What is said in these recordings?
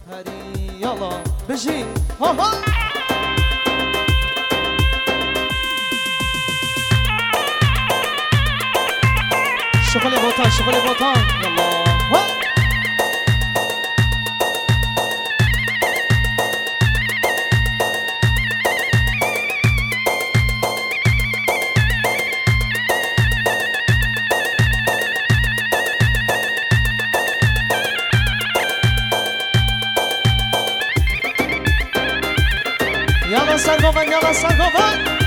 هری یالا بشی ها ها شغل بوتان شغل بوتان يلا ها يلا سرقوفن يلا سرقوفن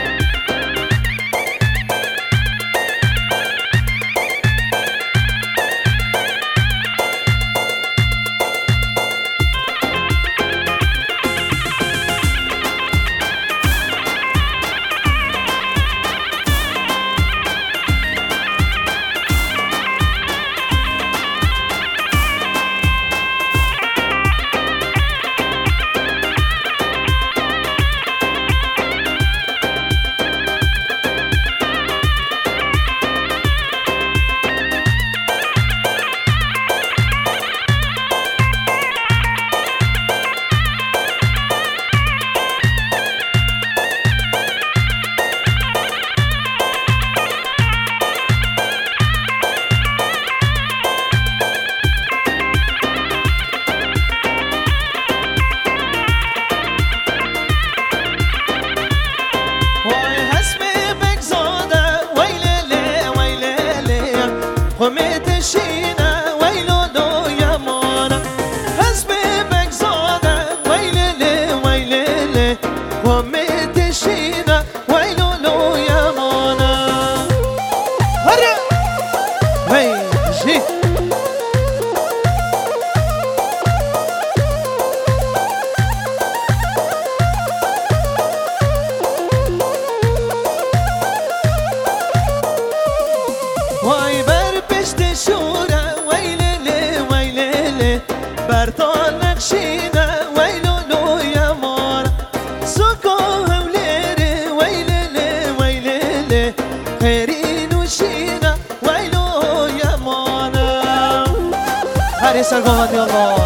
سرقوفن يلا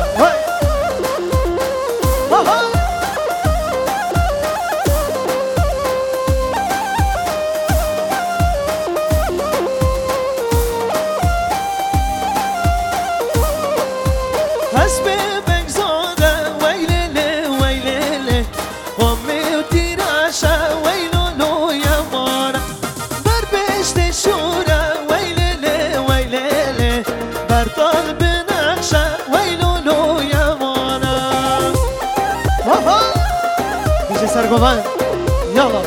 حسبي بقزودة ويلي ويلي قومي وتراشا ويلو يا مانا بربشت الشورى ويلي ويلي برطال بنقشة ويلو يا مانا بيجي سرقوفن يلا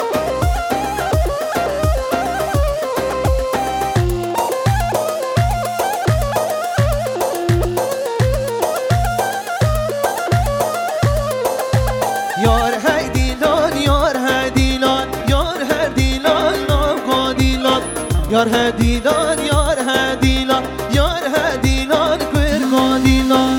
یار هدیلان یار هدیلان یار هدیلان ناگادیلان یار هدیلان یار هدیلان یار هدیلان گرگادیلان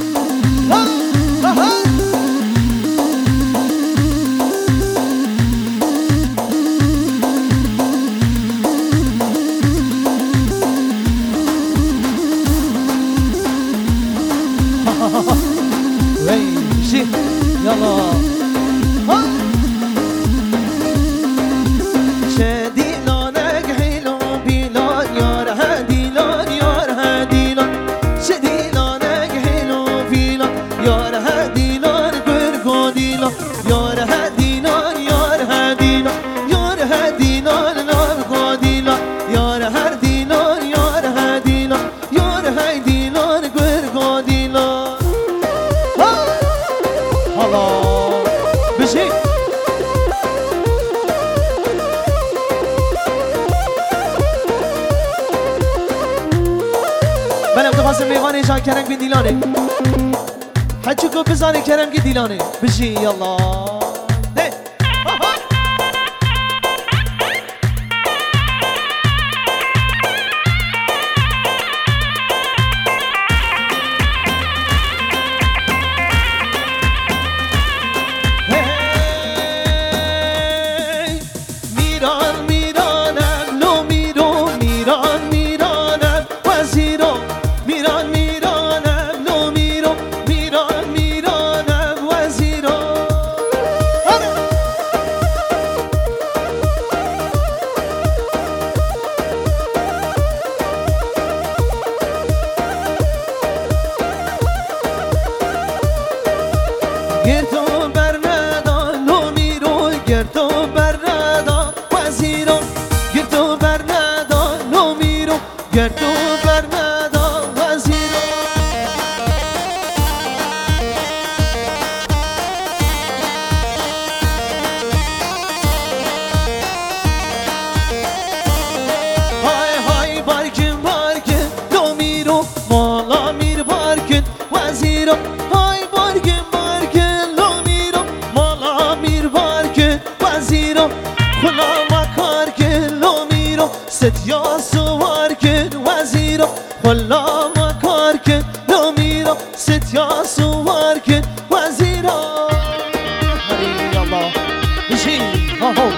ويجي يلا شديلانك حلو بيلان يار هديلان يار هديلان شديلانك حلو بيلان يار هديلان قرقوديلان يار هديلان يار هديلان يار هديلان نارقوديلان يار هديلان يار هديلان يار هديلان قرقوديلان الله بشي بلم تخواستم میوانه جان کرنگ بی دیلانه حجو کو بزانه کرنگ دیلانه بشي يلا میران وزیرا های بارگ لومیرا مالا میر بارگ وزیرا خلا مکارگ لومیرا ستیا سوارگ وزیرا خلا مکارگ لومیرا ستیا سوارگ وزیرا هری الله بشی ها ها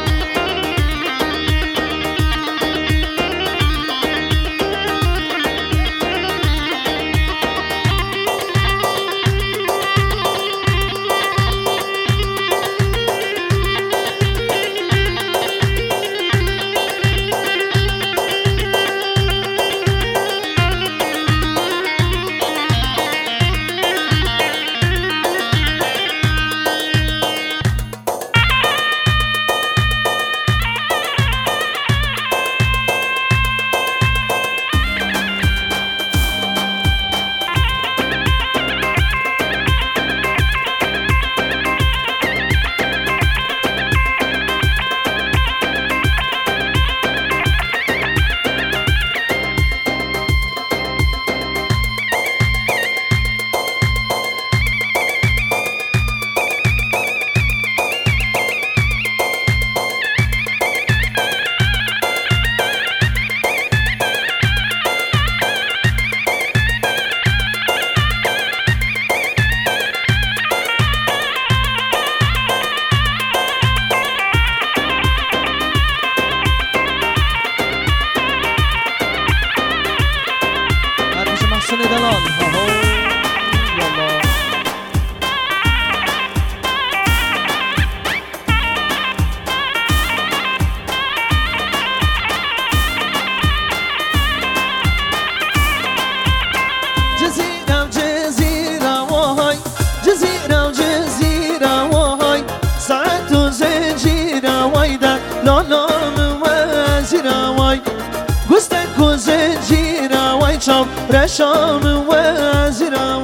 رشام وزیرا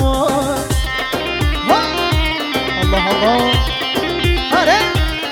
الله الله هره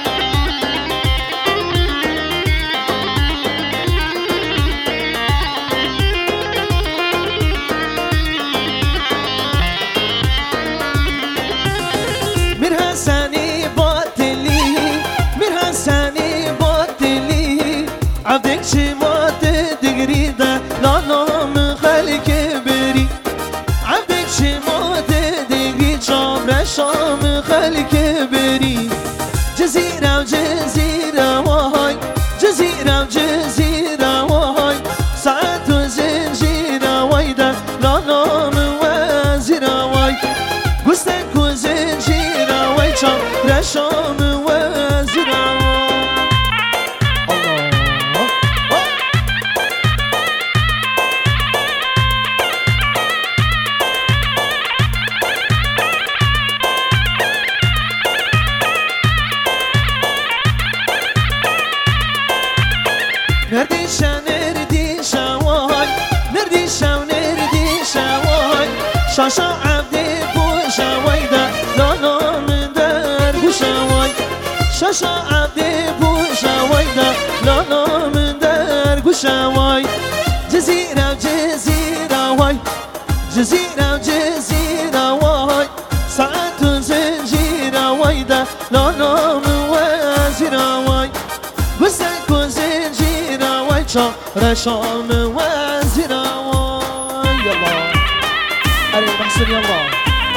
میر حسنی باطلی میر حسنی باطلی عبدك شمات دقري ده لا نام خلق بري عبدك شمات دقري جام رشام خلق بري جزيرة وجزيرة وهاي جزيرة وجزيرة وهاي ساعات وزنجيرة ويدا لا نام وزيرة واي قستك وزنجيرة وي جام رشام وزيرة نرديشا نرديشا واي نرديشا ونرديشا واي شاشا عبدي بوشا ويدا لا نام دربوشا واي شاشا عبدي بوشا ويدا لا نام دربوشا واي جزيرة وجزيرة واي جزيرة وجزيرة واي ساعات زنجيرة ويدا لا نام وزيرة واي وزنك وزنجيرة ويشا رشام وزيرة واي يلا علي محسن يلا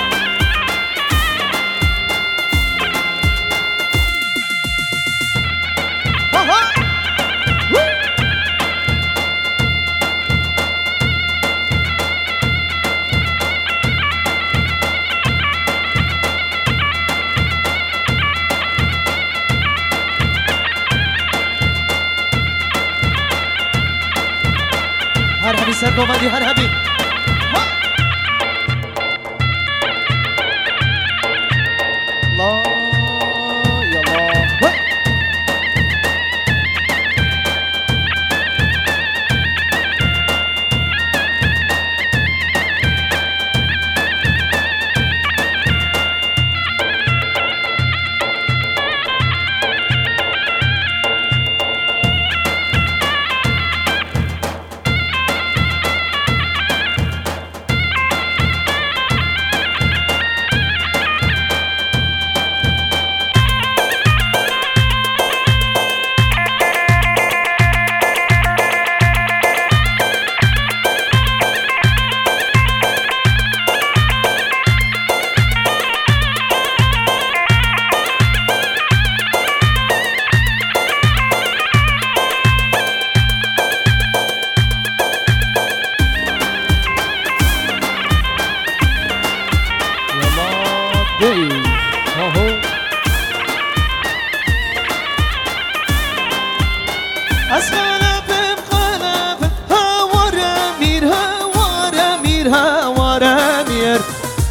هر هبي سر نومدی هر هبی الله يلا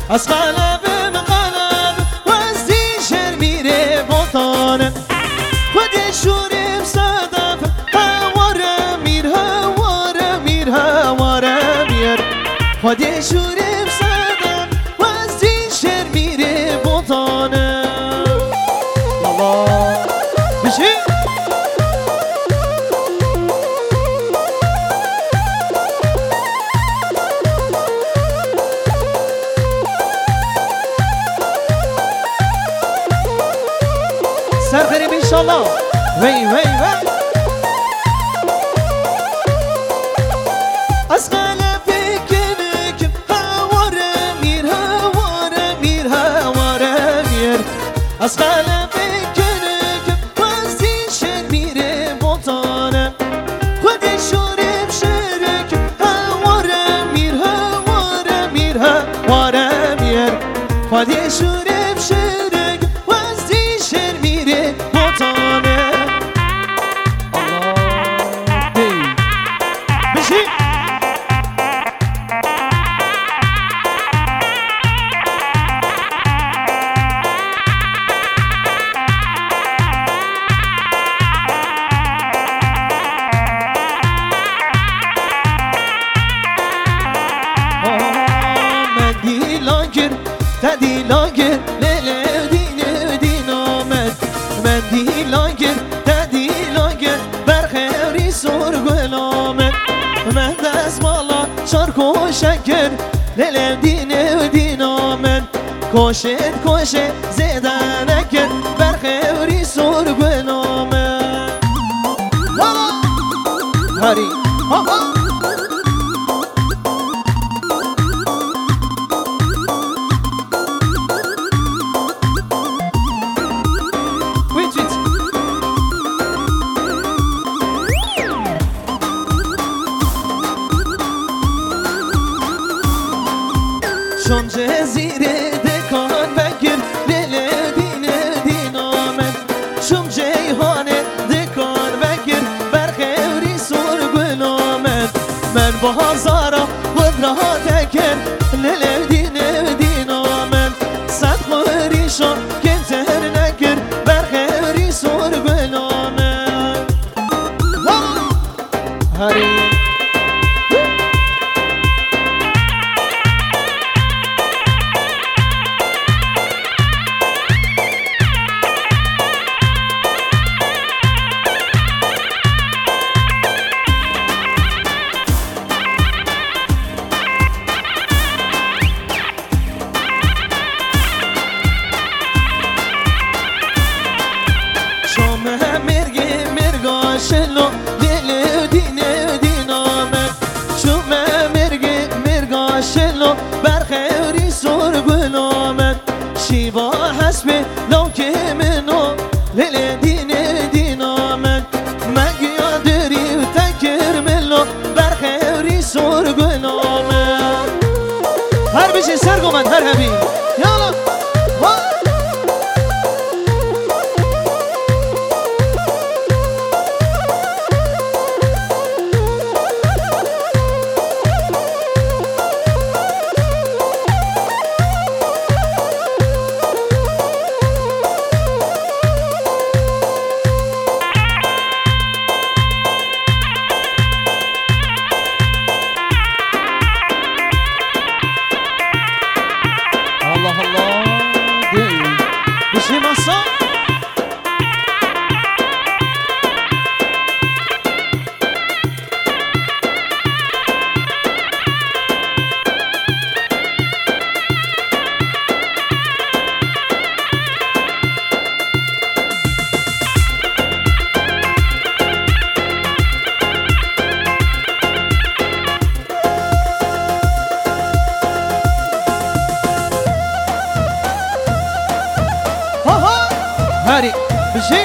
از قلبم قلب و از دیشر میره بطانه خودی شوریم صدف هواره میر هواره میر هواره میر خودی شوریم صدف و از دیشر میره بطانه الله بشی سر بریم انشالله وی وی وی از قلب کنکم هواره میر هواره میر هواره میر از قلب کنکم وزیشن میره بطانه خودی شوریم شرکم هواره میر هواره میر هواره میر خودی شوریم شرکم وزیشن میره بطانه الله دی بشی تدی لاگر لیل دین دین آمد من دی لاگر تدی لاگر برخیری سرگل آمد من دست مالا شارک و شکر لیل دین دین آمد کوشت کوشت زیده نکر برخیری سرگل آمد هری چون جزیره دکان بگیر لیل دین دین آمد چون جیهان دکان بگیر برخیری سرگل آمد من بازارا خود را تکر لیل دین دین آمد صد خوریشا کنتر نکر برخیری سرگل آمد هری شلو دل دین دین آمد شوم مرگ مرگا شلو برخیری سرگل آمد شیوا حسب لوک منو دل دین دین آمد مگیا دری و تکر ملو برخیری سرگل آمد هر بشه سرگو من هر همی یالا الله الله دی بشی مسا هری بشی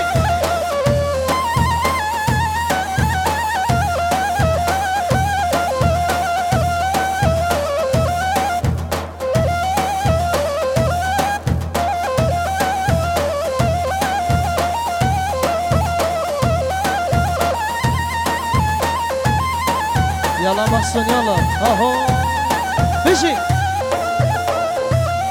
يلا محسن يلا اهو بشي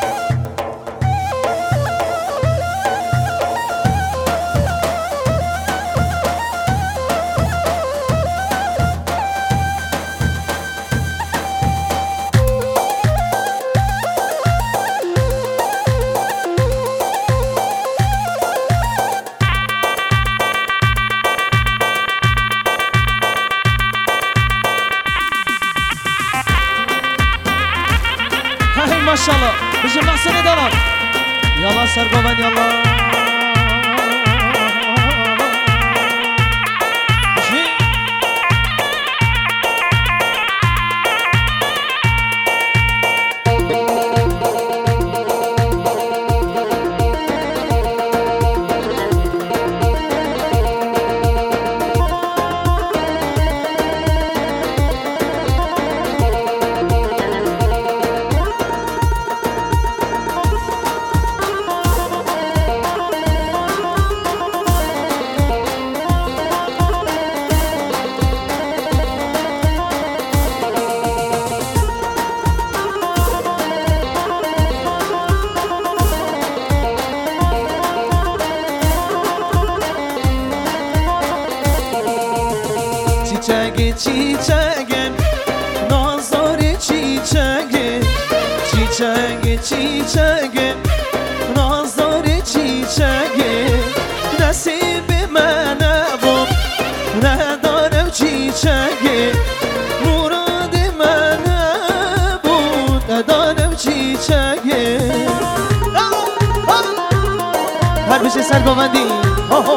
يلا سنة دلال يلا سرقوبان يلا çiçeğim nazarı çiçeğim çiçeğim nazarı çiçeğim nasibime ne bu ne darım çiçeğim muradime ne bu ne darım çiçeğim her bir şey sergovendi ho ho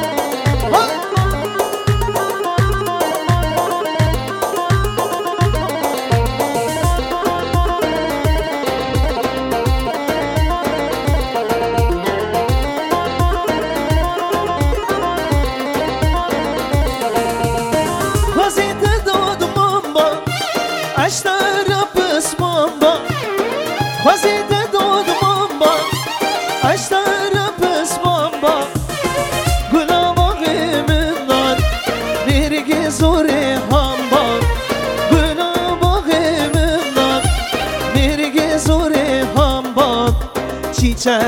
Vaziyette doğdum amba Açları pısmamba Gülama eminler Bir gizuri hamba Gülama eminler Bir gizuri hamba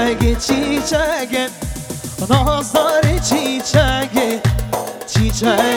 Çiçeği nazarı çiçeği